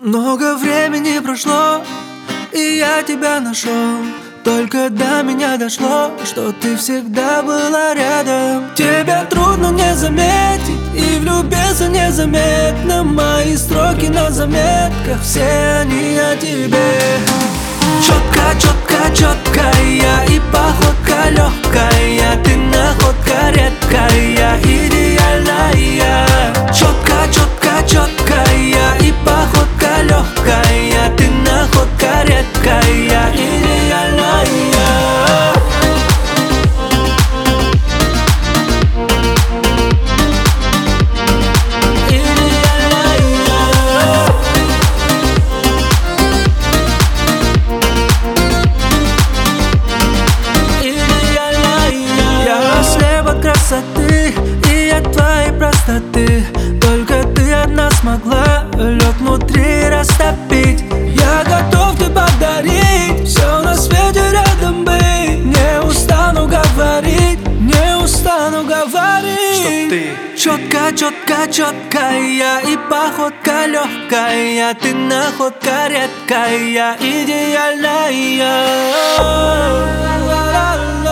Много времени прошло, и я тебя нашел. Только до меня дошло, что ты всегда была рядом. Тебя трудно не заметить, и влюбиться незаметно. Мои строки на заметках, все они о тебе. Четко, четко, четкая, и походка легкая. Ты находка редкая, идеальная. Четко, четко, четкая, и походка легкая. Ты находка редкая, идеальная. Красоты и от твоей простоты. Только ты одна смогла лед внутри растопить. Я готов тебе подарить все на свете рядом быть. Не устану говорить, не устану говорить, что ты четко, четко, четкая, и походка легкая. Ты находка редкая, идеальная.